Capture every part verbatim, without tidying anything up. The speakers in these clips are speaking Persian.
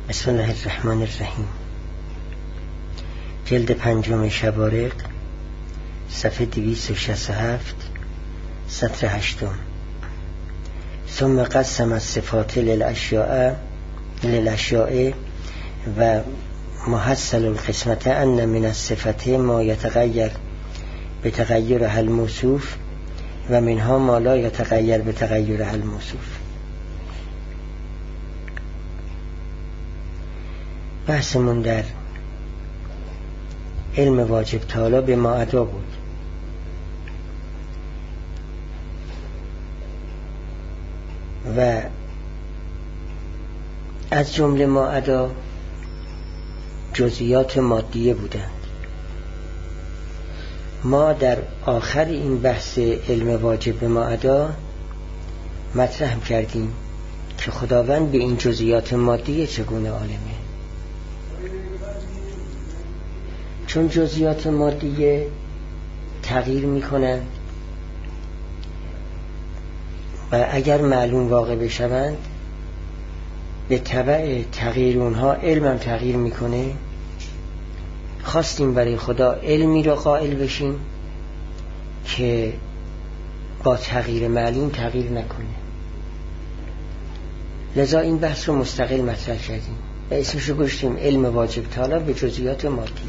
بسم الله الرحمن الرحیم. جلد پنجم شبارق، صفحه دویست و شصت و هفت، سطر هشتم. ثم قسم الصفات للاشیاء للاشیاء و محصل القسمت ان من الصفات ما یتغیر بتغیرها الموصوف و منها ما لا یتغیر بتغیرها الموصوف. بحثمون در علم واجب تعالی به ما ادا بود. و از جمله ما ادا جزئیات مادیه بودند. ما در آخر این بحث علم واجب به ما ادا مطرح کردیم که خداوند به این جزئیات مادیه چگونه عالمه، چون جزئیات مادیه تغییر میکنن و اگر معلوم واقع بشوند به تبع تغییر اونها علمم تغییر میکنه. خواستیم برای خدا علمی را قائل بشیم که با تغییر معلوم تغییر نکنه. لذا این بحث رو مستقل مطرح کردیم و اسمشو گذاشتیم علم واجب تعالی به جزئیات مادیه،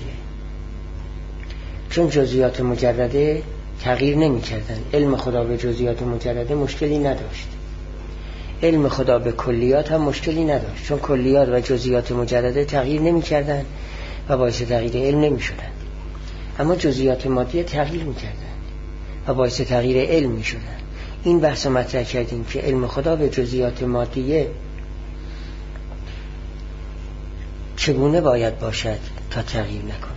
چون جزئیات مجرده تغییر نمی کردن. علم خدا به جزئیات مجرده مشکلی نداشت، علم خدا به کلیات هم مشکلی نداشت، چون کلیات و جزئیات مجرده تغییر نمی کردن و باعث تغییر علم نمی شدن. اما جزئیات مادیه تغییر می کردن و باعث تغییر علم می شدن. این بحث رو مطرح کردیم که علم خدا به جزئیات مادیه چگونه باید باشد تا تغییر نکند.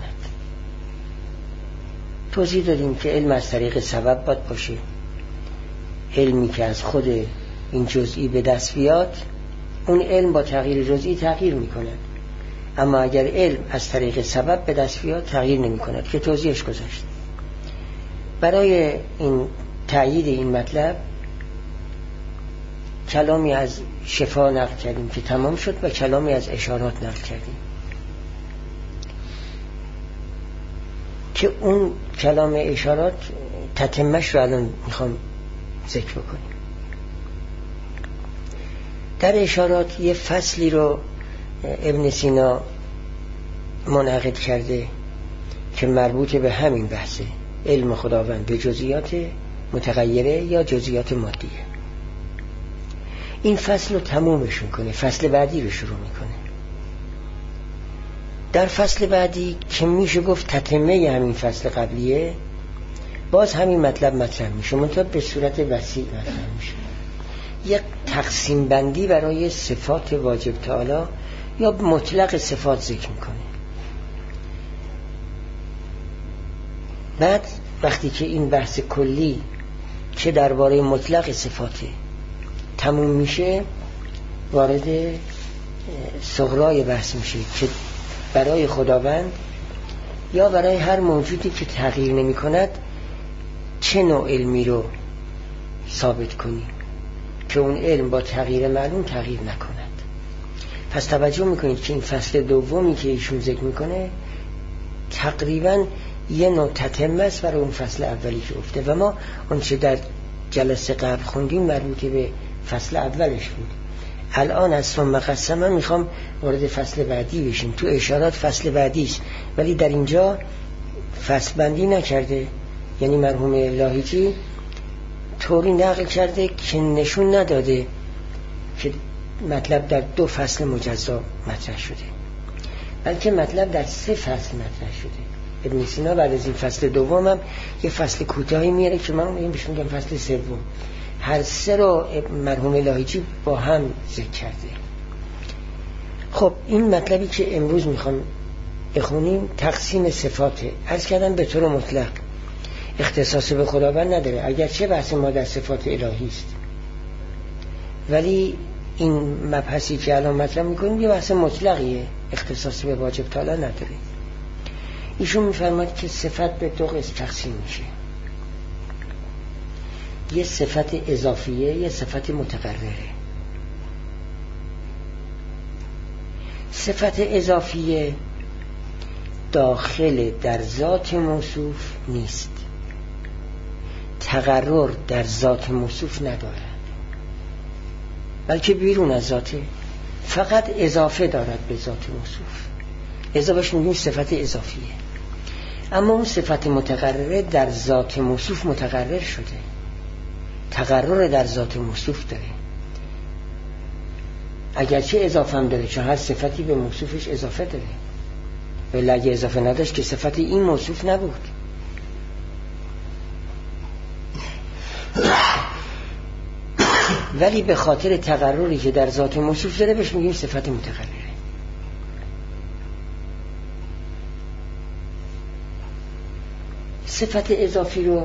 توضیح دادیم که علم از طریق سبب باید باشه. علمی که از خود این جزئی به دست بیاد، اون علم با تغییر جزئی تغییر میکند. اما اگر علم از طریق سبب به دست بیاد تغییر نمی کند که توضیحش گذاشت. برای این تأیید این مطلب کلامی از شفا نقل کردیم که تمام شد و کلامی از اشارات نقل کردیم که اون کلام اشارات تتمش رو الان میخوام ذکر بکنیم. در اشارات یه فصلی رو ابن سینا منعقد کرده که مربوط به همین بحثه، علم خداوند به جزئیات متغیره یا جزئیات مادیه. این فصل رو تمومش میکنه، فصل بعدی رو شروع میکنه. در فصل بعدی که میشه گفت تتمه همین فصل قبلیه، باز همین مطلب مطرح میشه، منتها به صورت وسیع مطرح میشه. یک تقسیم بندی برای صفات واجب تعالی یا مطلق صفات ذکر میکنه. بعد وقتی که این بحث کلی که درباره مطلق صفاته تموم میشه، وارد صغرای بحث میشه که برای خداوند یا برای هر موجودی که تغییر نمی کند چه نوع علمی رو ثابت کنیم که اون علم با تغییر معلوم تغییر نکند. پس توجه میکنید که این فصل دومی که ایشون ذکر میکنه تقریبا یه نوع تتمه است برای اون فصل اولی که افته و ما اون چه در جلسه قبل خوندیم مربوط به فصل اولش بود. الان از ثم قسمه میخوام وارد فصل بعدی بشیم. تو اشارات فصل بعدی است، ولی در اینجا فصل بندی نکرده. یعنی مرحوم لاهیجی طوری نقل کرده که نشون نداده که مطلب در دو فصل مجزا مطرح شده، بلکه مطلب در سه فصل مطرح شده. ابن سینا بعد از این فصل دوم هم یه فصل کوتاهی میاره که من میگم بهش میگم فصل سوم. هر سه رو مرحوم لاهیجی با هم ذکر کرده. خب این مطلبی که امروز میخوام بخونیم تقسیم صفاته. عرض کردم به طور مطلق اختصاص به خداوند نداره، اگرچه بحث ما در صفات الهی است، ولی این مبحثی که الان مطرح میکنیم یه بحث مطلقیه، اختصاص به واجب تعالی نداره. ایشون میفرماید که صفت به دو قسم تقسیم میشه، یه صفت اضافیه، یه صفت متقرره. صفت اضافیه داخل در ذات موصوف نیست، تقرر در ذات موصوف ندارد، بلکه بیرون از ذاته، فقط اضافه دارد به ذات موصوف. اضافهش میگیم صفت اضافیه. اما اون صفت متقرره در ذات موصوف متقرر شده، تقرر در ذات موصوف داره، اگرچه اضافه هم داره، چون هر صفتی به موصوفش اضافه داره، ولی اگه اضافه نداشت که صفت این موصوف نبود. ولی به خاطر تقرری که در ذات موصوف داره بهش میگیم صفت متقرره. صفت اضافی رو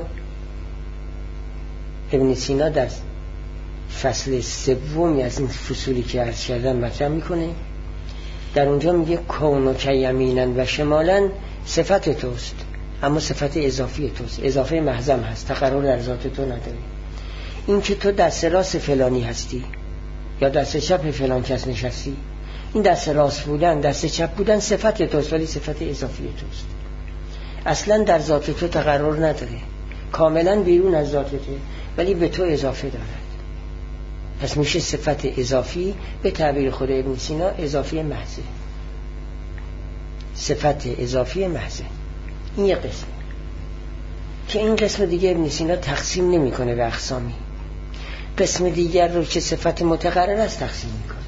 ابن سینا در فصل سومی از این فصولی که عرض کردم مطرح میکنه. در اونجا میگه کون و کیمینن و شمالن صفت توست، اما صفت اضافی توست، اضافه محضم هست، تقرر در ذات تو نداره. این که تو دست راست فلانی هستی یا دست چپ فلان کس نشستی، این دست راست بودن دست چپ بودن صفت توست، ولی صفت اضافی توست، اصلا در ذات تو تقرر نداره، کاملا بیرون از ذات تو، ولی به تو اضافه دارد. پس میشه صفت اضافی به تعبیر خود ابن سینا اضافی محضه، صفت اضافی محضه. این یه قسم که این قسم دیگه ابن سینا تقسیم نمیکنه به اقسامی، قسم دیگر رو که صفت متقرره است تقسیم میکنه.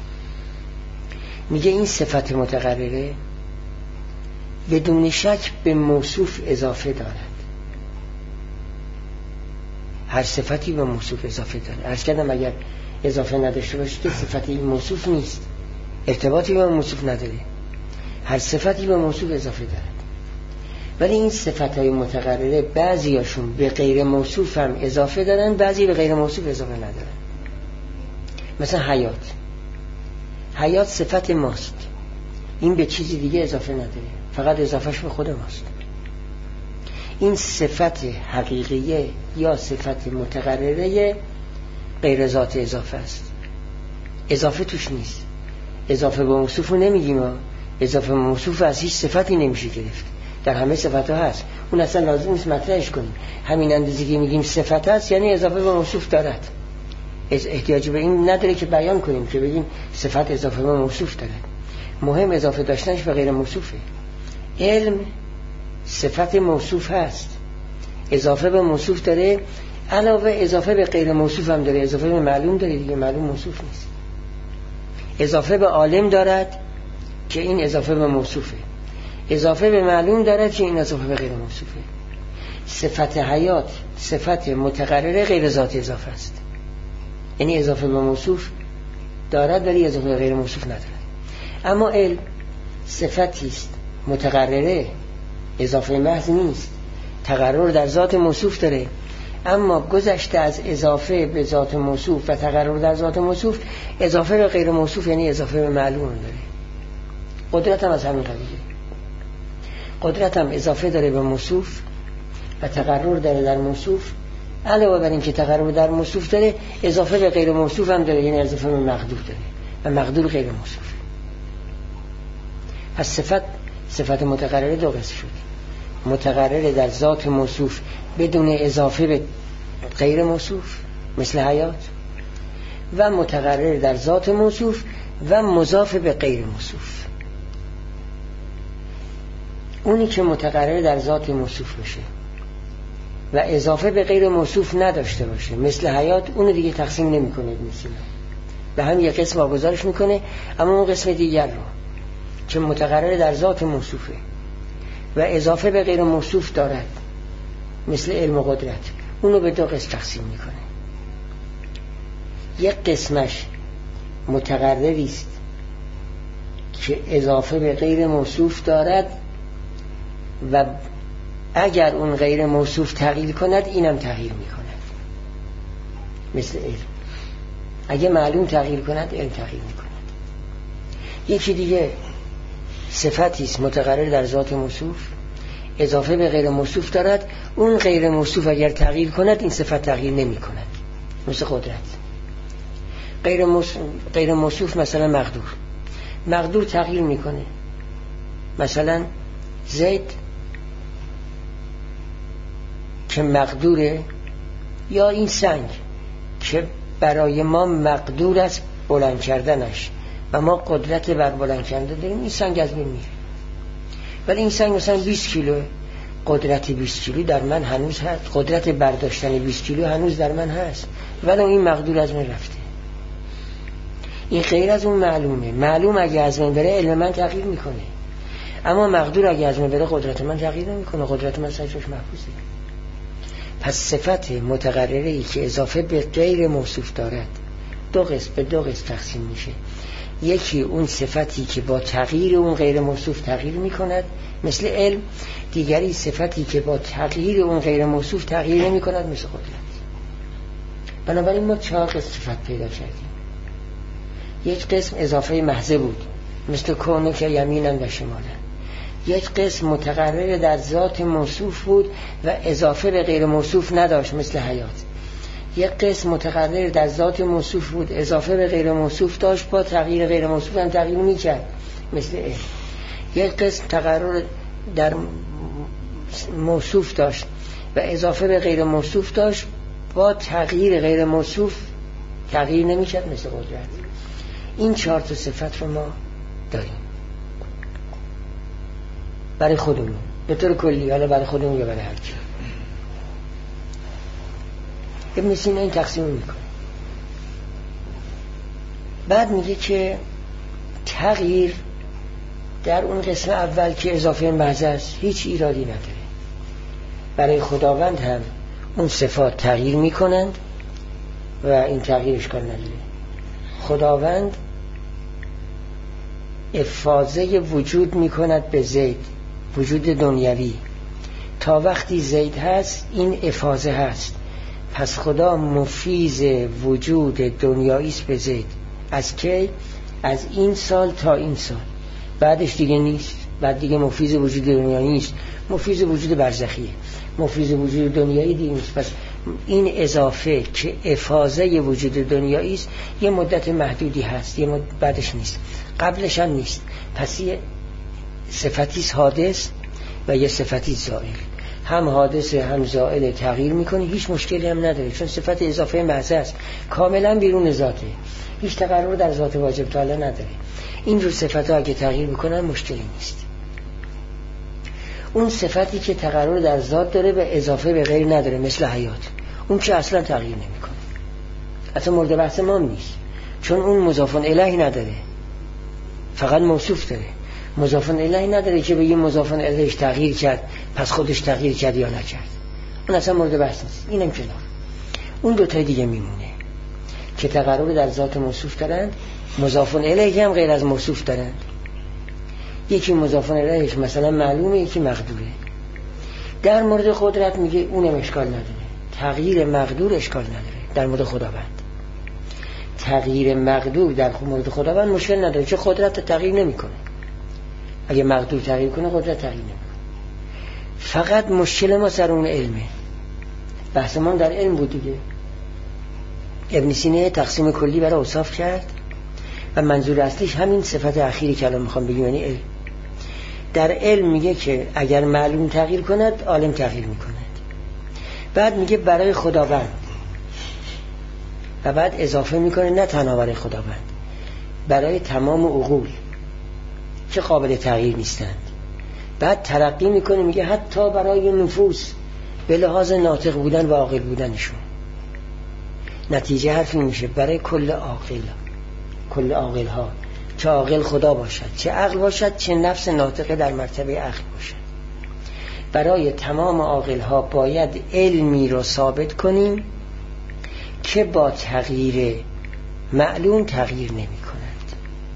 میگه این صفت متقرره بدون شک به موصوف اضافه دارد، هر صفتی به موصوف اضافه داره. عرض کردم اگر اضافه نداشته باشه که صفت این موصوف نیست، ارتباطی به موصوف نداره، هر صفتی به موصوف اضافه دارد. ولی این صفت‌های متقرره بعضیاشون به غیر موصوف هم اضافه دارن، بعضی به غیر موصوف اضافه ندارن. مثلا حیات، حیات صفت ماست، این به چیزی دیگه اضافه نداره، فقط اضافهش به خود ماست. این صفت حقیقیه یا صفت متقرره غیر ذات اضافه است، اضافه توش نیست. اضافه به موصوف رو نمیگیم، اضافه به موصوف از هیچ صفتی نمیشه گرفت، در همه صفت ها هست، اون اصلا لازم نیست مطرحش کنیم. همین اندازه که میگیم صفت هست یعنی اضافه به موصوف دارد، احتیاجی به این نداره که بیان کنیم که بگیم صفت اضافه به موصوف دارد. مهم اضافه داشتنش به غیر موصوفه. علم صفت موصوف هست، اضافه به موصوف داره، علاوه اضافه به غیر موصوف هم داره، اضافه به معلوم داره دیگه، معلوم موصوف نیست. اضافه به عالم دارد که این اضافه به موصوفه، اضافه به معلوم دارد که این اضافه به غیر موصوفه. صفت حیات صفت متقرره غیر ذات اضافه است، یعنی اضافه به موصوف دارد ولی اضافه به غیر موصوف ندارد. اما علم صفتی است متقرره، اضافه محض نیست، تقرر در ذات موصوف داره، اما گذشته از اضافه به ذات موصوف و تقرر در ذات موصوف، اضافه به غیر موصوف یعنی اضافه به معلوم داره. قدرت هم از همین قبیله، قدرت هم اضافه داره به موصوف و تقرر داره در موصوف، علاوه بر این که تقرر در موصوف داره، اضافه به غیر موصوف هم داره، یعنی اضافه به مقدور داره و مقدور غیر موصوف. پس صفت صفت متقرره دو قسم شد، متقرره در ذات موصوف بدون اضافه به غیر موصوف مثل حیات، و متقرر در ذات موصوف و مضاف به غیر موصوف. اونی که متقرر در ذات موصوف باشه و اضافه به غیر موصوف نداشته باشه مثل حیات، اونو دیگه تقسیم نمی کنه ابن سینا، به هم یک قسم واگذارش میکنه. اما اون قسم دیگر رو که متقرر در ذات موصوفه و اضافه به غیر موصوف دارد مثل علم و قدرت، اونو به دو قسم تقسیم میکنه. یک قسمش متقرری است که اضافه به غیر موصوف دارد و اگر اون غیر موصوف تغییر کند اینم تغییر میکند، مثل علم، اگه معلوم تغییر کند علم تغییر میکند. یکی دیگه صفتی است متقرر در ذات موصوف، اضافه به غیر موصوف دارد، اون غیر موصوف اگر تغییر کند این صفت تغییر نمی کند، مثل قدرت. غیر موصوف, غیر موصوف مثلا مقدور، مقدور تغییر میکنه. مثلا زید که مقدوره، یا این سنگ که برای ما مقدور است بلند کردنش و ما قدرت بر بلند کردن داریم، این سنگ از بین میره. ولی این سنگ مثلا بیست کیلو، قدرت بیست کیلو در من هنوز هست، قدرت برداشتن بیست کیلو هنوز در من هست، ولی این مقدور از من رفته. این غیر از اون معلومه. معلوم اگه از من بره علم من تغییر میکنه، اما مقدور اگه از من بره قدرت من تغییر نمیکنه، قدرت من سرجاش محفوظه. پس صفت متقرره ای که اضافه به غیر موصوف دارد دو قسم به دو قسم تقسیم میشه. یکی اون صفتی که با تغییر اون غیر موصوف تغییر میکند مثل علم، دیگری صفتی که با تغییر اون غیر موصوف تغییر نمیکند مثل قدرت. بنابراین ما چهار قسم صفت پیدا کردیم. یک قسم اضافه محضه بود مثل کونه که یمینن و شمالن. یک قسم متقرر در ذات موصوف بود و اضافه به غیر موصوف نداشت مثل حیات. یک قسم متقرر در ذات موصوف بود، اضافه به غیر موصوف داشت، با تغییر غیر موصوف هم تغییر میکرد مثل علم. یک قسم تقرر در موصوف داشت و اضافه به غیر موصوف داشت، با تغییر غیر موصوف تغییر نمیکرد مثل قدرت. این چهار تا صفت رو ما داریم برای خودمون به طور کلی، حالا برای خودمون یا برای هر کی. ابن سینا این تقسیم میکنه. بعد میگه که تغییر در اون قسم اول که اضافه محض است هیچ ایرادی نداره. برای خداوند هم اون صفات تغییر میکنند و این تغییر اشکال نداره. خداوند افاضه وجود میکند به زید، وجود دنیوی. تا وقتی زید هست این افاضه هست، پس خدا مفیض وجود دنیایی است به زید. از کی؟ از این سال تا این سال، بعدش دیگه نیست. بعد دیگه مفیض وجود دنیایی نیست، مفیض وجود برزخیه. مفیض وجود دنیایی دیگه نیست. پس این اضافه که افاضه وجود دنیایی است یه مدت محدودی هست، یه مدت بعدش نیست، قبلش هم نیست. پس یه صفتی حادث و یه صفتی زائل. هم حادث هم زائل تغییر میکنه، هیچ مشکلی هم نداره، چون صفت اضافه محض است، کاملا بیرون ذاته، هیچ تقرر در ذات واجب تعالی نداره. این رو صفت ها اگه تغییر بکنن مشکلی نیست. اون صفتی که تقرر در ذات داره و اضافه به غیر نداره مثل حیات، اون که اصلا تغییر نمیکنه، اصلا مورد بحث ما نیست، چون اون مضاف الیه نداره، فقط موصوف داره. مضاف الیه نداره که بگیم مضاف الیهش تغییر کرد پس خودش تغییر کرد یا نکرد، اون اصلا مورد بحث نیست. اینم کنار. اون دو تا دیگه میمونه که تقرر در ذات موصوف دارن، مضاف الیه هم غیر از موصوف دارن. یکی مضاف الیهش مثلا معلومه، یکی مقدوره. در مورد قدرت میگه اونم اشکال نداره، تغییر مقدور اشکال نداره. در مورد خداوند تغییر مقدور در مورد خداوند مشکل نداره، چون قدرت تغییر نمیکنه. اگه مقدور تغییر کنه قدرت تغییر نمیکنه. فقط مشکل ما سر اون علمه. بحث ما در علم بود دیگه. ابن سینا تقسیم کلی برای اوصاف کرد و منظور اصلیش همین صفت اخیری که الان میخوام بگم، یعنی علم. در علم میگه که اگر معلوم تغییر کند عالم تغییر میکند. بعد میگه برای خداوند، و بعد اضافه میکنه نه تنها برای خداوند، برای تمام عقول که قابل تغییر نیستند. بعد ترقی میکنه میگه حتی برای نفوس به لحاظ ناطق بودن و عاقل بودنشون. نتیجه حرفی میشه برای کل عاقل، کل عاقل ها، چه عاقل خدا باشد، چه عقل باشد، چه نفس ناطقه در مرتبه عقل باشد. برای تمام عاقل ها باید علمی رو ثابت کنیم که با تغییر معلوم تغییر نمی کند.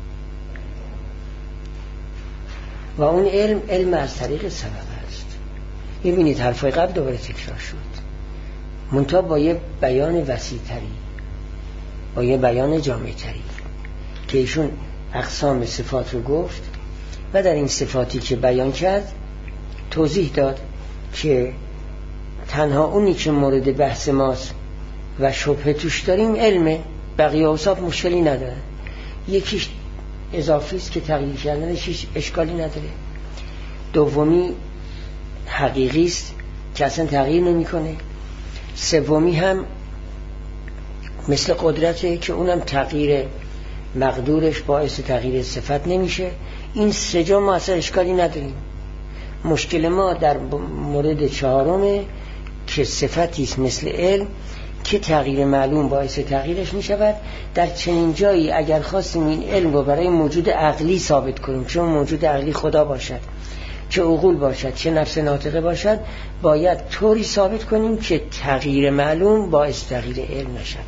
و اون علم علم از طریق سبب است. میبینید حرفای قبل دوباره تکرار شد، منتها با یه بیان وسیع تری، با یه بیان جامع تری، که ایشون اقسام صفات رو گفت و در این صفاتی که بیان کرد توضیح داد که تنها اونی که مورد بحث ماست و شبهه توش داریم علمه، بقیه اوصاف مشکلی نداره. یکیش اضافی است که تغییر کردنش هیچ اشکالی نداره. دومی حقیقی است که اصلا تغییر نمیکنه. سومی هم مثل قدرته که اونم تغییر مقدورش باعث تغییر صفت نمیشه. این سه جا ما اصلا اشکالی نداریم. مشکل ما در مورد چهارمه که صفتی است مثل علم که تغییر معلوم باعث تغییرش می شود. در چنین جایی اگر خواستیم این علم رو برای موجود عقلی ثابت کنیم، چون موجود عقلی خدا باشد، چه عقول باشد، چه نفس ناطقه باشد، باید طوری ثابت کنیم که تغییر معلوم باعث تغییر علم نشود.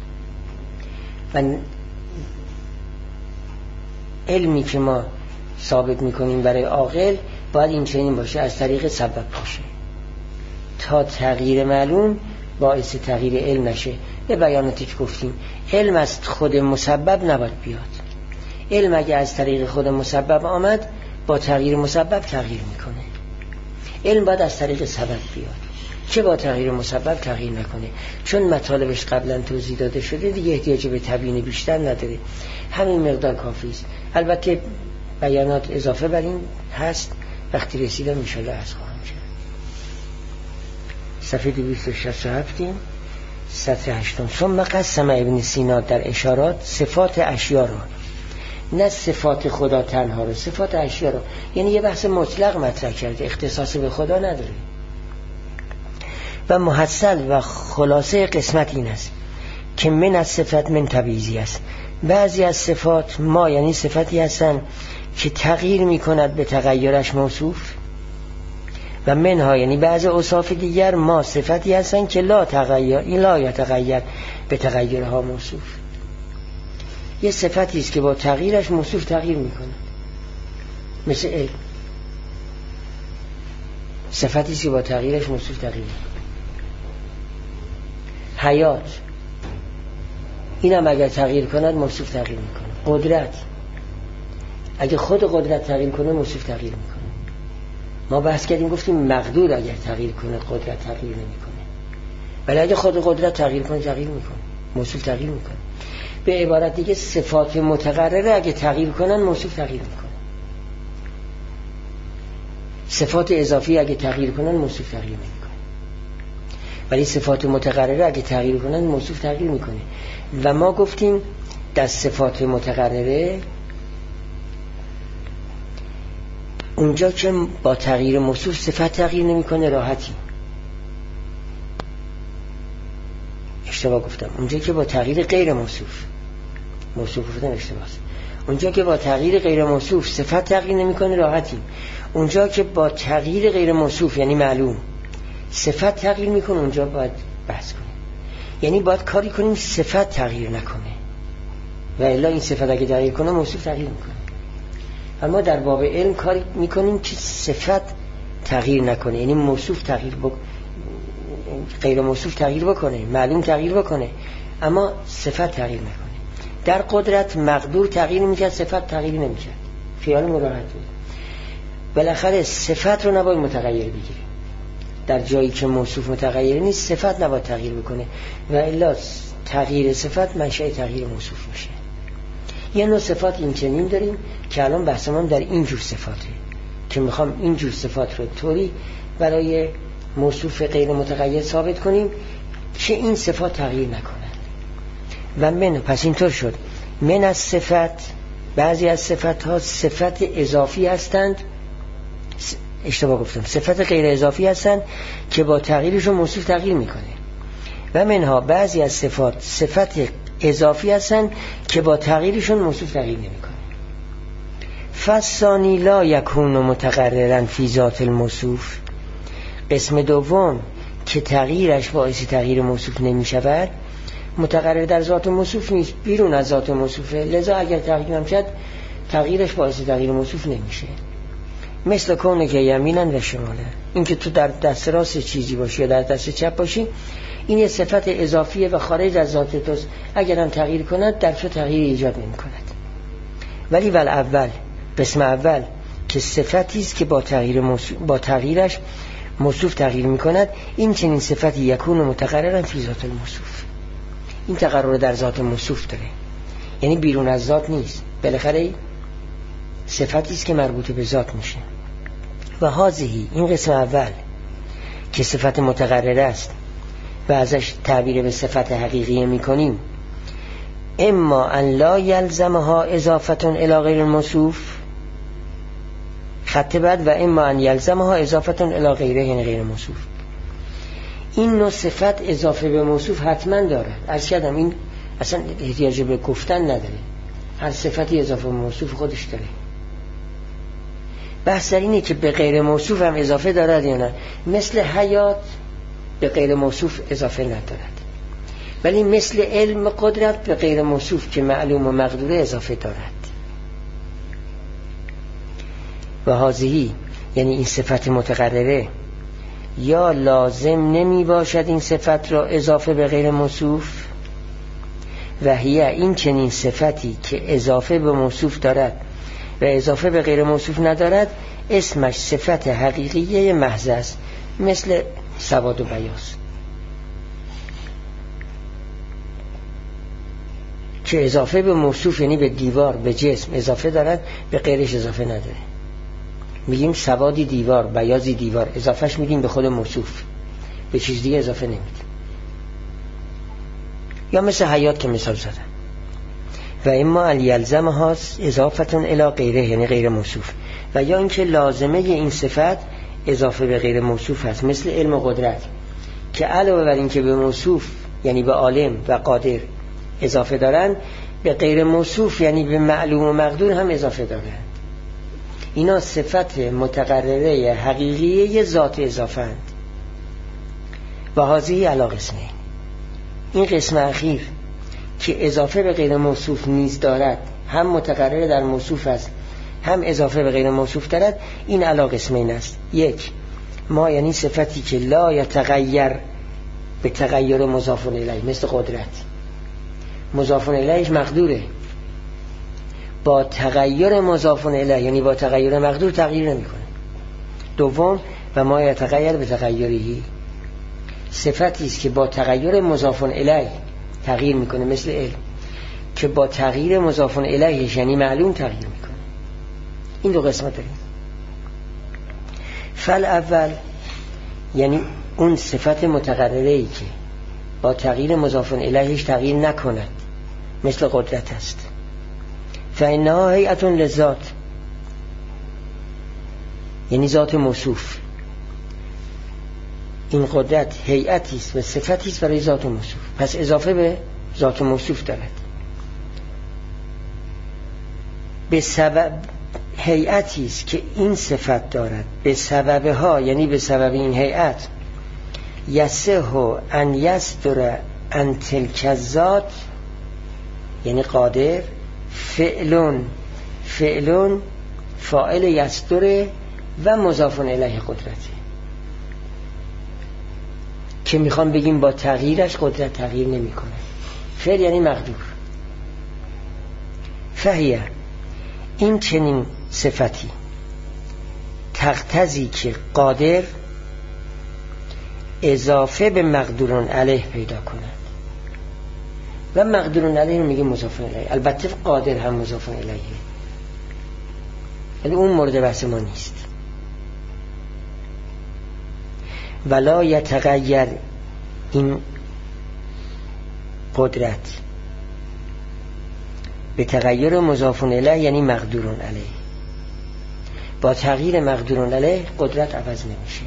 و علمی که ما ثابت می کنیم برای عاقل باید این چنین باشه، از طریق سبب باشه تا تغییر معلوم باعث تغییر علم نشه. به بیاناتی که گفتیم علم از خود مسبب نباید بیاد. علم اگه از طریق خود مسبب آمد با تغییر مسبب تغییر میکنه. علم باید از طریق سبب بیاد که با تغییر مسبب تغییر نکنه. چون مطالبش قبلا توضیح داده شده دیگه احتیاج به تبیین بیشتر نداره، همین مقدار کافی است. البته بیانات اضافه بر این هست، وقتی رسیدم انشاءالله از خواهم کرد. صفحه دویست و شصت و هفت سطر هشتم. ثم قسم ابن سینا در اشارات صفات اشیا را، نه صفات خدا تنها را، صفات اشیا را. یعنی یه بحث مطلق مطرح کرده، اختصاص به خدا نداره. و محصل و خلاصه قسمت این است که من از صفت من تبعیضی است. بعضی از صفات ما یعنی صفتی هستند که تغییر می کند به تغییرش موصوف، و منها یعنی بعض اوصاف دیگر ما صفتی هستند که لا تغییر این لا یتغیر به تغییرها موصوف. یه صفتی است که با تغییرش موصوف تغییر می کند، مثل علم. صفتی است که با تغییرش موصوف تغییر می کند. حیات اینم اگر تغییر کند موصوف تغییر می کند. قدرت اگر خود قدرت تغییر کنه موصوف تغییر می کند. ما بحث کردیم گفتیم مقدور اگر تغییر کنه قدرت تغییر نمی کنه، ولی اگر خود قدرت تغییر کنه تغییر می کنه، موصوف تغییر می کنه. به عبارت دیگه صفات متقرره اگه تغییر کنن موصوف تغییر می کنه. صفات اضافی اگه تغییر کنن موصوف تغییر نمی کنه، ولی صفات متقرره اگه تغییر کنن موصوف تغییر می کنه. و ما گفتیم در صفات متقرره اونجا که با تغییر موصوف صفت تغییر نمی کنه راحتی. اشتباه گفتم، اونجا که با تغییر غیر موصوف موصوف گفتم اشتباه است. اونجا که با تغییر غیر موصوف صفت تغییر نمی کنه راحتی. اونجا که با تغییر غیر موصوف یعنی معلوم صفت تغییر می کنه اونجا باید بحث کنیم. یعنی باید کاری کنیم صفت تغییر نکنه، و الا این صفت اگه تغییر کنه موصوف تغییر میکنه. اما در باب علم کاری میکنیم که صفت تغییر نکنه، یعنی موصوف تغییر بک... غیر موصوف تغییر بکنه، معلوم تغییر بکنه، اما صفت تغییر نکنه. در قدرت مقدور تغییر میکرد، صفت تغییر نمیکرد. خیال مراحت بود. بالاخره صفت رو نباید متغیر بگیریم. در جایی که موصوف متغیر نیست صفت نباید تغییر بکنه، و الا تغییر صفت منشأ تغییر موصوف میشه. یه نوع صفات این چنین داریم که الان بحثمون در این جور صفاته که میخوام این جور صفات رو طوری برای موصوف غیر متغیر ثابت کنیم که این صفات تغییر نکنند. و من پس اینطور شد من از صفت، بعضی از صفت ها صفت اضافی هستند، اشتباه گفتم، صفت غیر اضافی هستند که با تغییرشون موصوف تغییر میکنه. و منها بعضی از صفات صفت اضافی هستند که با تغییرشون موصوف تغییر نمیکنه. فثانی لا یکون متقررا فی ذات الموصوف. قسم دوم که تغییرش باعث تغییر موصوف نمیشود، متقرر در ذات موصوف نیست، بیرون از ذات موصوفه، لذا اگر تغییر هم شد تغییرش باعث تغییر موصوف نمیشه. مثل کونه که یمینن و شماله، این که تو در دست راست چیزی باشی یا در دست چپ باشی، این یه صفت اضافیه و خارج از ذات توست، اگر هم تغییر کند در تو تغییر ایجاد نمی کند. ولی ول اول، قسم اول که صفتی است که با تغییر موصوف، با تغییرش موصوف تغییر می کند، این چنین صفتی یکون متقررا فی ذات الموصوف. این تقرر در ذات موصوف داره، یعنی بیرون از ذات نیست. بالاخره صفتی است که مربوط به ذات میشه. و هذهی، این قسم اول که صفت متقرره است و ازش تعبیر به صفت حقیقی میکنیم، اما ان لا یلزمها اضافه الی غیر الموصوف، خط بعد و اما ان یلزمها اضافه الی غیره، یعنی غیر موصوف. این نوع صفت اضافه به موصوف حتما داره. عرض کردم این اصلا احتیاج به گفتن نداره، هر صفتی اضافه به موصوف خودش داره. بحث در اینه که به غیر موصوف هم اضافه دارد یا نه. مثل حیات به غیر موصوف اضافه ندارد، ولی مثل علم قدرت به غیر موصوف که معلوم و مقدوره اضافه دارد. و هذهی یعنی این صفت متقرره یا لازم نمی باشد این صفت را اضافه به غیر موصوف، و هی این چنین صفتی که اضافه به موصوف دارد و اضافه به غیر موصوف ندارد اسمش صفت حقیقیه محض است، مثل سواد و بیاض که اضافه به موصوف یعنی به دیوار به جسم اضافه دارد، به غیرش اضافه نداره. میگیم سوادی دیوار، بیاضی دیوار، اضافهش میدیم به خود موصوف، به چیز دیگه اضافه نمیدیم. یا مثل حیات که مثال زدم. و اما الیلزمها اضافتون الی غیره، یعنی غیر موصوف، و یا اینکه لازمه این صفت اضافه به غیر موصوف هست، مثل علم و قدرت که علاوه بر این که به موصوف یعنی به عالم و قادر اضافه دارن، به غیر موصوف یعنی به معلوم و مقدور هم اضافه دارن. اینا صفت متقرره حقیقیه ذات اضافه اند. و هذه علی قسمین، این قسم اخیر که اضافه به غیر موصوف نیز دارد، هم متقرره در موصوف است هم اضافه به غیر موصوف دارد، این علی قسمین است. یک، ما یعنی صفتی که لا یتغیر به تغییر مضاف الیه، مثل قدرت مضاف الیهش مقدوره، با تغییر مضاف الیه یعنی با تغییر مقدور تغییر نمیکنه. دوم، و ما یتغیر به تغییری، صفتی است که با تغییر مضاف الیه تغییر میکنه، مثل علم که با تغییر مضاف الیهش یعنی معلوم تغییر میکنه. این دو قسمت داریم. فل اول یعنی اون صفت متقرره‌ای که با تغییر مضاف الیهش تغییر نکند، مثل قدرت است. فإنها هیئة للذات، یعنی ذات موصوف. این قدرت هیئتی است و صفتی است برای ذات موصوف، پس اضافه به ذات موصوف دارد. به سبب هیئتی است که این صفت دارد، به سببها یعنی به سبب این هیئت، یصح ان یصدر عن تلک الذات، یعنی قادر، فعلون فعلون فاعل یصدر و مضاف الیه قدرتی، که میخوام بگیم با تغییرش قدرت تغییر نمیکنه. فعل یعنی مقدور. فهیه، این چنین صفتی تقتضی که قادر اضافه به مقدورون علیه پیدا کند، و مقدورون علیه میگه مضاف الیه، البته قادر هم مضاف الیه، ولی اون مورد بحث ما نیست. ولا یتغیر، این قدرت به تغییر مضاف الیه یعنی مقدورون علیه، با تغییر مقدورون علیه قدرت عوض نمیشه.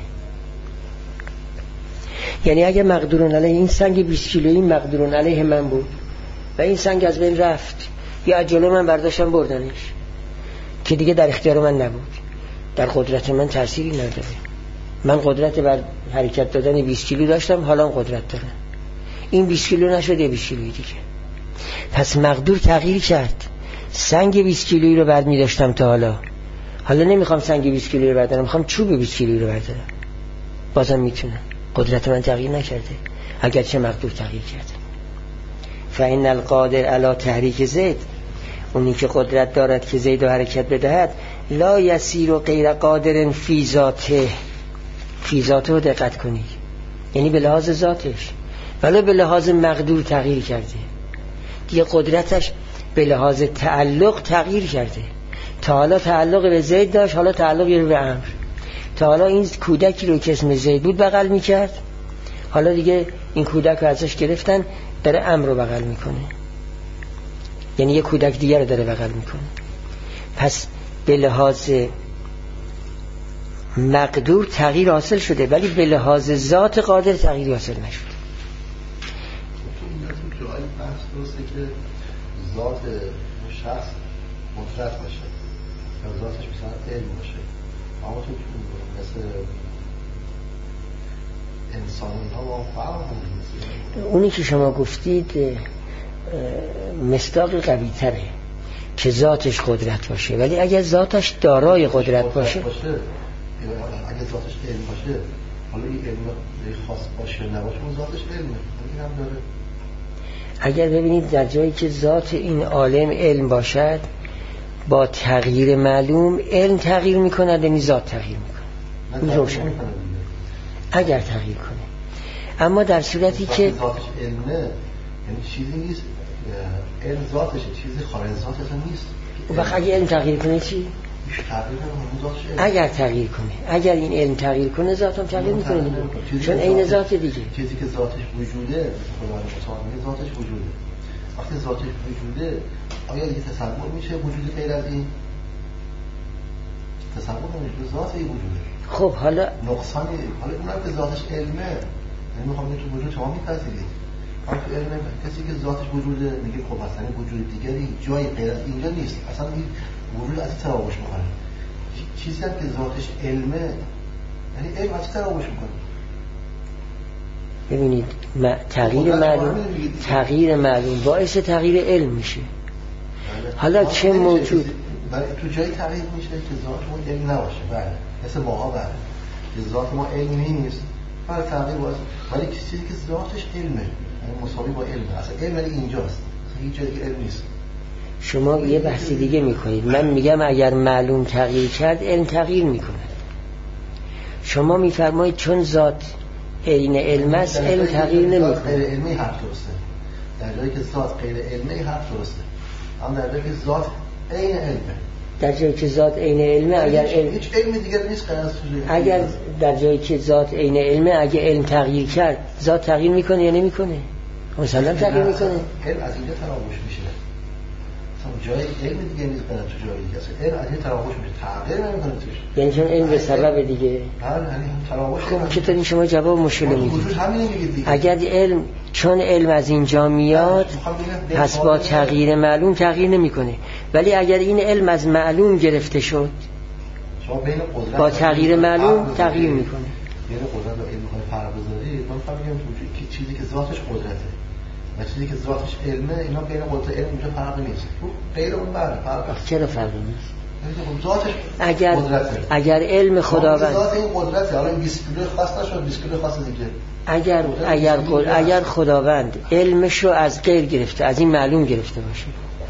یعنی اگه مقدورون علیه این سنگ بیست کیلویی مقدورون علیه من بود و این سنگ از بین رفت، یا جلو من برداشتم بردنش که دیگه در اختیار من نبود، در قدرت من تأثیری نداره. من قدرت بر حرکت دادن بیست کیلو داشتم، حالا قدرت دارم. این بیست کیلو نشد، یه بیست کیلویی دیگه. پس مقدور تغییر کرد. سنگ بیست کیلویی رو برمی داشتم تا حالا، حالا نمیخوام سنگ بیست کیلویی رو بردارم، میخوام چوب بیست کیلویی رو بردارم. بازم میتونم، قدرت من تغییر نکرده اگرچه مقدور تغییر کرده. فإن القادر علی تحریک زید، اونی که قدرت دارد که زید رو حرکت بدهد، لا یسیر غیر قادر فی ذاته، فی ذاته رو دقت کنید، یعنی به لحاظ ذاتش، ولی به لحاظ مقدور تغییر کرده. دیگه قدرتش به لحاظ تعلق تغییر کرده، تا حالا تعلق به زید داشت، حالا تعلق رو به عمرو. تا حالا این کودکی رو که اسم زید بود بغل میکرد، حالا دیگه این کودک رو ازش گرفتن داره عمرو رو بغل میکنه، یعنی یه کودک دیگر رو داره بغل میکنه. پس به لحاظ مقدور تغییر حاصل شده، ولی به لحاظ ذات قادر تغییر حاصل نشده. جایی بحث درسته که ذات شخص مطلق باشه یا ذاتش مثلا علم باشه، اما تو مثل انسان ها با فرق هم اونی که شما گفتید مصداق قوی تره که ذاتش قدرت باشه، ولی اگر ذاتش دارای قدرت باشه، باشه اگر ذاتش علم باشه، حالا این علم خاص باشه نباشه، اون ذاتش علمه، این هم داره. اگر ببینید در جایی که ذات این عالم علم باشد، با تغییر معلوم علم تغییر میکنه، یعنی ذات تغییر میکنه. این روشن اگر تغییر کنه. اما در صورتی که ذاتش علمه، یعنی چیزی نیست، علم ذاتشه، چیزی خارج ذاتش نیست. و وقت اگر علم تغییر کنه چی؟ اگر تغییر کنه، اگر این علم تغییر کنه، ذات هم تغییر میکنه دیگه، چون عین ذات دیگه. چیزی که ذاتش وجوده، خدا متعال ذاتش وجوده. وقتی ذاتش وجوده، آیا دیگه تصور میشه وجود غیر از این؟ تصور نمیشه، ذات این وجوده. خب حالا نقصانی، حالا اونم که ذاتش علمه، یعنی میخوام تو وجود شما میپذیرید. اما تو علم کسی که ذاتش وجوده میگه خب اصلا وجود دیگری جای غیر از اینجا نیست، اصلا این وجود از این تراوش میکنه. چیزی هم که ذاتش علمه، یعنی علم از این تراوش میکنه. ببینید تغییر معلوم تغییر معلوم باعث تغییر علم میشه. حالا چه موجود تو جایی تغییر میشه که ذات ما علم نباشه، بله مثل ماها، بله که ذات ما علمی نیست، بله تغییر باعث، ولی چیزی که ذاتش علمه، یعنی مساوی با علمه، اصلا علم ولی اینجاست، هیچ جایی که علم نیست. شما یه بحثی دیگه میکنید، من میگم اگر معلوم تغییر کرد علم تغییر میکنه. شما میفرمایید چون ذات عین علم است علم تغییر نمیکنه. غیر علمی حرف درسته، در جایی که ذات غیر علمی حرف درسته، اما در جایی که ذات عین علمه، در جایی که ذات عین علمه، اگر علم هیچ علم دیگه نیست غیر از اگر در جایی که ذات عین علمه، اگه علم تغییر کرد ذات تغییر میکنه یا نمیکنه؟ مثلا تغییر میکنه. علم از اینجا تراوش میشه، جای علم دیگه نیست غیر تو جای دیگه است. علم از این تراوش میشه، تغییر نمیکنه توش، یعنی چون علم به سبب دیگه. بله یعنی تراوش. خب چطوری شما جواب مشکل میدید؟ همین میگید دیگه. اگر علم چون علم از اینجا میاد پس با تغییر معلوم تغییر نمیکنه، ولی اگر این علم از معلوم گرفته شد شما بین قدرت با تغییر معلوم تغییر میکنه. بین قدرت و علم میخوای فرق بذارید، من فقط میگم تو چیزی که ذاتش قدرته و چیزی که ذاتش علمه، اینا بین قدرت علم اینجا فرق نیست. غیر اون بله فرق. چرا فرق نیست؟ ذاتش اگر قدرته. اگر علم خداوند ذات این قدرته، حالا این بیست کیلو خاص نشد، بیست کیلو خاص دیگه. اگر اگر اگر خداوند علمشو از غیر گرفته، از این معلوم گرفته باشه،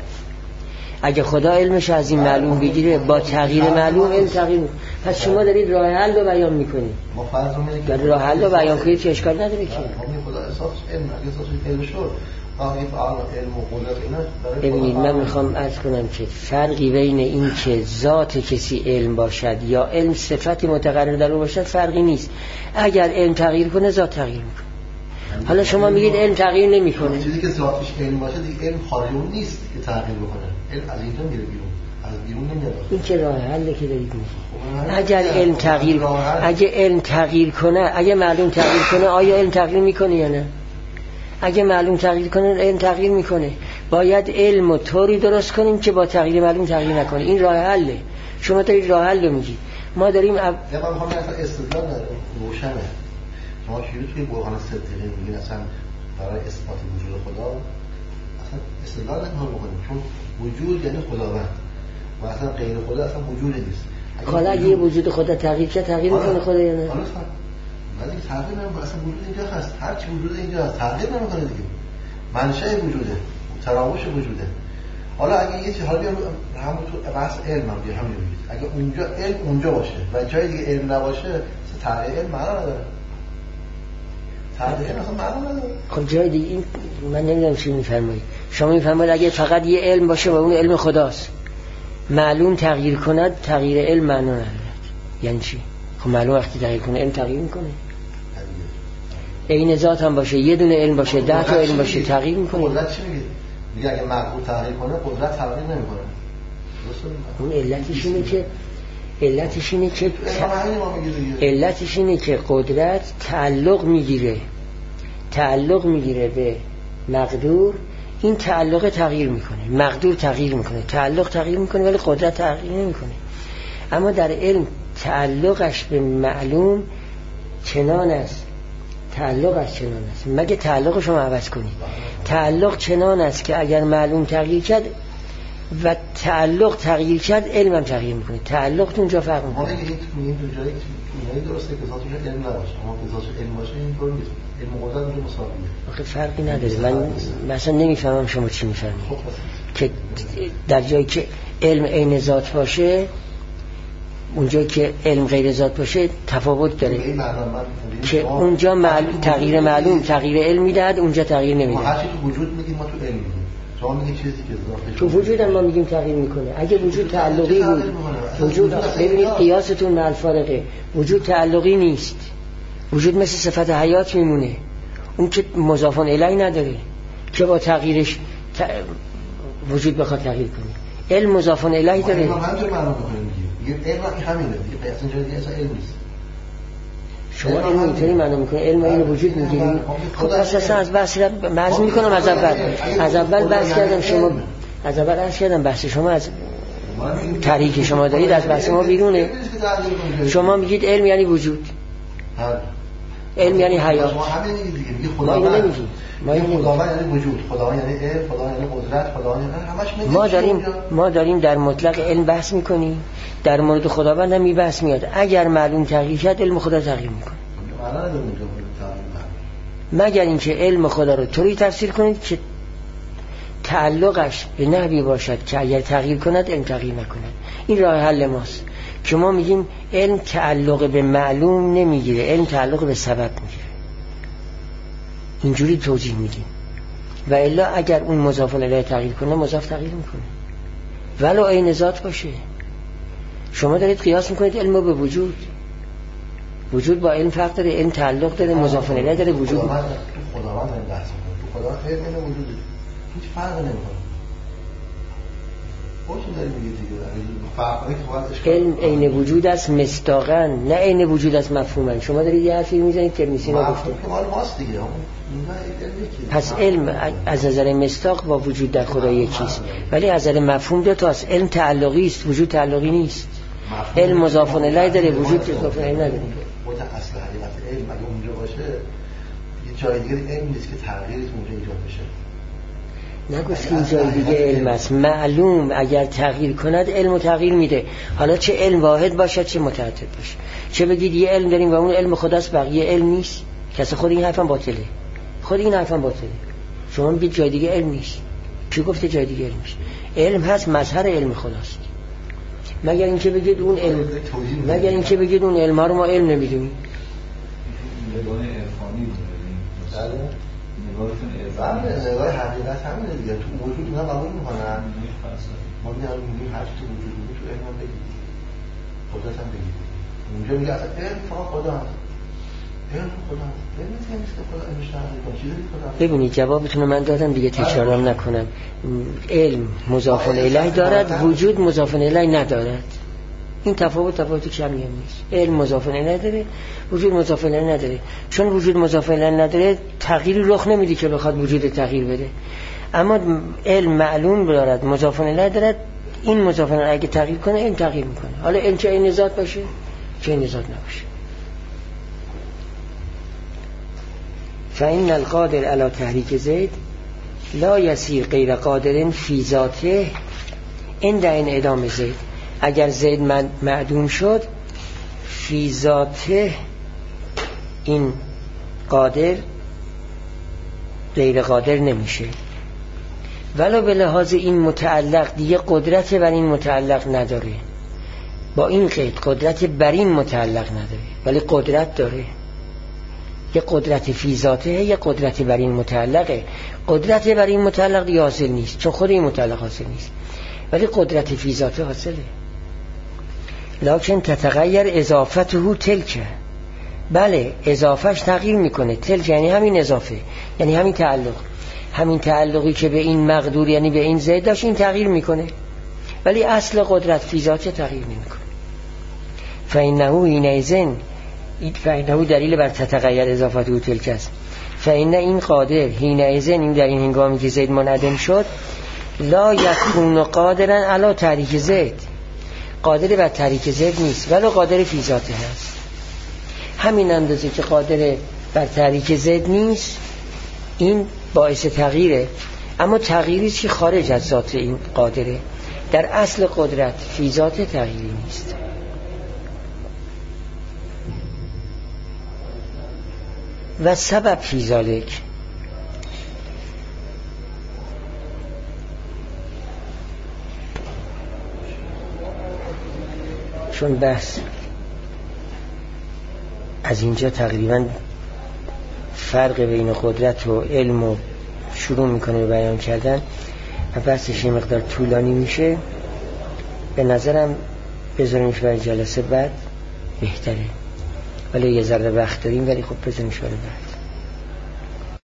اگه خدا علمش از این معلوم بگیره با تغییر معلوم علم تغییر میکنه. پس شما دارید راه حل رو بیان میکنید. ما فرض رو میگیم در راه حل رو بیان کنید که اشکال نداره که. خدا اساس علم، اگه اساس علم شد، واقعا فعال علم و قدرت اینا. ببینید من میخوام عرض کنم که فرقی بین این که ذات کسی علم باشد یا علم صفتی متقرر در او باشد فرقی نیست. اگر علم تغییر کنه ذات تغییر میکنه. حالا شما میگید علم تغییر نمیکنه. چیزی که ذاتش علم باشه دیگه علم خارج اون نیست که تغییر بکنه. علم از اینجا میره بیرون، از بیرون نمیاد. این که راه حلی که دارید میگید. اگر علم تغییر اگه علم تغییر کنه، اگه معلوم تغییر کنه، آیا علم تغییر میکنه یا نه؟ اگه معلوم تغییر کنه علم تغییر میکنه. باید علم و طوری درست کنیم که با تغییر معلوم تغییر نکنه. این راه حله. شما دارید راه حل رو میگید. ما داریم اب... یا من میخوام اصلا استدلال روشنه. شما چجوری توی برهان صدیقی میگین اصلا برای اثبات وجود خدا اصلا استدلال نمیخوام بکنیم، چون وجود یعنی خداوند و اصلا غیر خدا اصلا وجود نیست. حالا اگه وجود... وجود خدا تغییر کرد تغییر میکنه خدا یا نه؟ حالا ولی تغییر نمیکنه، اصلا وجود اینجا هست، هر چی وجود اینجا هست تغییر نمیکنه دیگه. منشأ وجوده، تراوش وجوده. حالا اگه یه چیز حالا همون تو بحث علم هم بیا همین میگید، اگه اونجا علم اونجا باشه و جای دیگه علم نباشه تغییر علم معنا نداره. تغییر اصلا معنا نداره. خب جای دیگه این من نمیدونم چی میفرمایید. شما میفرمایید اگه فقط یه علم باشه و اون علم خداست، معلوم تغییر کند تغییر علم معنا ندارد. یعنی چی؟ خب معلوم وقتی تغییر کنه علم تغییر میکنه. عین ذات هم باشه، یه دونه علم باشه، ده تا علم باشه، تغییر میکنه. قدرت چی میگه؟ میگه اگه مقبول تغییر کنه قدرت تغییر نمیکنه. اون علتش اینه که علتش اینه که علتش اینه که قدرت تعلق میگیره تعلق میگیره به مقدور. این تعلق تغییر میکنه، مقدور تغییر میکنه، تعلق تغییر میکنه ولی قدرت تغییر نمیکنه. اما در علم تعلقش به معلوم چنان است، تعلقش چنان است، مگه تعلق شما عوض کنید. تعلق چنان است که اگر معلوم تغییر کرد و تعلق تغییر کرد علم هم تغییر میکنه. تعلق تو اونجا فرق میکنه. ما میگیم این دو جایی که درسته که ذاتش علم نباشه، اما که ذاتش علم باشه اینطور نیست. علم و قدرت اونجا مساویه. آخه فرقی نداره. من مثلا نمیفهمم شما چی میفهمید. که در جایی که علم عین ذات باشه، اونجا که علم غیر ذات باشه تفاوت داره. که اونجا معلوم تغییر معلوم تغییر علم میدهد، اونجا تغییر نمیده. ما هر چیزی تو وجود میگیم، ما تو علم میگیم. شما میگید چیزی که ذاتش تو وجود هم ما میگیم تغییر میکنه. اگه وجود تعلقی بود، وجود ببینید قیاستون مع الفارقه، وجود تعلقی نیست. وجود مثل صفت حیات میمونه. اون که مضاف الیه نداره که با تغییرش ت... وجود بخواد تغییر کنه. علم مضاف الیه داره. ما همینطور معلوم میکنیم دیگه. علم همینه دیگه، قیاس اینجا دیگه اصلا علم نیست. شما علم اینطوری معلوم میکنه، علم این وجود میگیری. خب اساسا از بحث مرز میکنم از اول از اول بحث کردم. شما از اول عرض کردم بحث شما از طریقی که شما دارید از بحث ما بیرونه. شما میگید علم یعنی وجود، علم یعنی حیات. ما همین دیگه میگه خدا نمیگیم. ما این خداوند یعنی وجود، خدا یعنی علم، خدا یعنی قدرت، خدا یعنی همش میگه. ما داریم ما داریم در مطلق علم بحث میکنیم، در مورد خداوند هم بحث میاد. اگر معلوم تغییر کرد علم خدا تغییر میکنه. مگر اینکه علم خدا رو طوری تفسیر کنید که تعلقش به نحوی باشد که اگر تغییر کند علم تغییر نکند. این راه حل ماست که ما میگیم علم تعلق به معلوم نمیگیره، علم تعلق به سبب میگیره. اینجوری توضیح میدیم. و الا اگر اون مضاف الیه تغییر کنه مضاف تغییر میکنه ولو عین ذات باشه. شما دارید قیاس میکنید علم به وجود. وجود با علم فرق داره، علم تعلق داره، مضاف الیه داره. وجود خداوند خداوند این بحث میکنه. تو خدا خیر اینه وجود هیچ فرق نمیکنه. خودشون داریم میگه دیگه فرقی که علم عین وجود است مصداقاً، نه عین وجود است مفهوماً. شما دارید یه حرفی میزنید که میسینا گفته مال ماست دیگه. پس علم از نظر مصداق با وجود در خدا یکیست، ولی از نظر مفهوم دو تاست. علم تعلقی است، وجود تعلقی نیست. علم مضاف الیه داره، وجود مضاف الیه نداره. اون اصل حقیقت علم اگه اونجا باشه یه جای دیگه علم نیست که تغییری اونجا ایجاد بشه. نگفتیم جای دیگه علم است. معلوم اگر تغییر کند علم تغییر میده. حالا چه علم واحد باشه چه متعدد باشه. چه بگید یه علم داریم و اون علم خداست بقیه علم نیست، کسی خود این حرفم باطله. خود این حرفم باطله. شما میگید جای دیگه علم نیست. کی گفته جای دیگه علم نیست؟ علم هست، مظهر علم خداست. مگر اینکه بگید اون علم مگر اینکه بگید اون علم ها رو ما علم نمیدونیم. نگاه عرفانی داریم. نگاه نگاه حقیقت همینه دیگه. تو وجود اینا قبول میکنن. ما میگیم هر چی تو وجود بود تو علم هم بگید. قدرت هم بگید. اونجا میگه اصلا علم فقط خدا هست. علم خدا هست. علم نیست که خدا علمش نکنه. چیزی خدا. ببینید جوابتون رو من دادم دیگه، تکرارم نکنم. علم مضاف الیه دارد، وجود مضاف الیه ندارد. این تفاوت تفاوت کمی هم نیست. علم مضاف الیه نداره، وجود مضاف الیه نداره. چون وجود مضاف الیه نداره تغییری رخ نمیده که بخواد وجود تغییر بده. اما علم معلوم دارد، مضاف الیه دارد. این مضاف الیه اگه تغییر کنه علم تغییر میکنه. حالا علم چه عین ذات باشه چه عین ذات نباشه. فإن القادر على تحریک زید لا یسیر غیر قادر فی ذاته عند انعدام زید. اگر زید معدوم شد فی ذاته این قادر غیر قادر نمیشه. ولو به لحاظ این متعلق دیگه قدرت بر این متعلق نداره. با این قید قدرت بر این متعلق نداره ولی قدرت داره. یه قدرت فی ذاته، یه قدرت بر این متعلقه. قدرت بر این متعلق دیگه حاصل نیست چون خود این متعلق حاصل نیست. ولی قدرت فی ذاته حاصله. لکن تتغیر اضافته تلک، بله اضافهش تغییر میکنه. تلک یعنی همین اضافه، یعنی همین تعلق، همین تعلقی که به این مقدور یعنی به این زید داشت این تغییر میکنه، ولی اصل قدرت فی ذاته تغییر نمیکنه. فإنه حینئذ، فإنه دلیل بر تتغیر اضافته تلک است. فإن این قادر حینئذ، این در این هنگامی که زید منعدم شد، لا یکون قادرا علی تحریک زید، قادر بر تحریک زید نیست ولی قادر فی ذاته هست. همین اندازه که قادر بر تحریک زید نیست این باعث تغییره، اما تغییری که خارج از ذات این قادره. در اصل قدرت فی ذاته تغییری نیست. و سبب فی ذالک، چون بحث از اینجا تقریبا فرق بین قدرت و علم و شروع میکنه بیان کردن و بحثش یه مقدار طولانی میشه، به نظرم بذاریمش برای جلسه بعد بهتره، ولی یه ذره وقت داریم، ولی خب بذاریمش برای بعد.